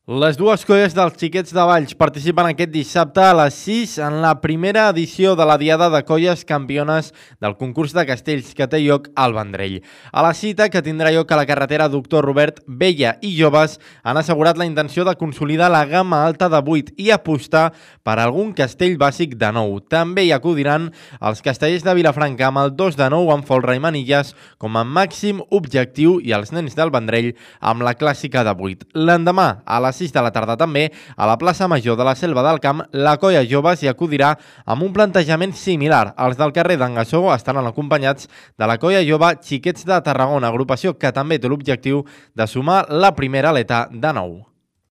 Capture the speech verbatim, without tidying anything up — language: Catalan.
Les dues colles dels Xiquets de Valls participen aquest dissabte a les sis en la primera edició de la Diada de Colles Campiones del concurs de castells que té lloc al Vendrell. A la cita, que tindrà lloc a la carretera Doctor Robert, Vella i Joves han assegurat la intenció de consolidar la gamma alta de vuit i apostar per algun castell bàsic de nou. També hi acudiran els castellers de Vilafranca amb el dos de nou amb folre i manilles com a màxim objectiu i els nens del Vendrell amb la clàssica de vuit. L'endemà, a les sis de la tarda també, a la plaça Major de la Selva del Camp, la colla Joves hi acudirà amb un plantejament similar. Els del carrer d'Engassó estaran acompanyats de la colla jove Xiquets de Tarragona, agrupació que també té l'objectiu de sumar la primera aleta de nou.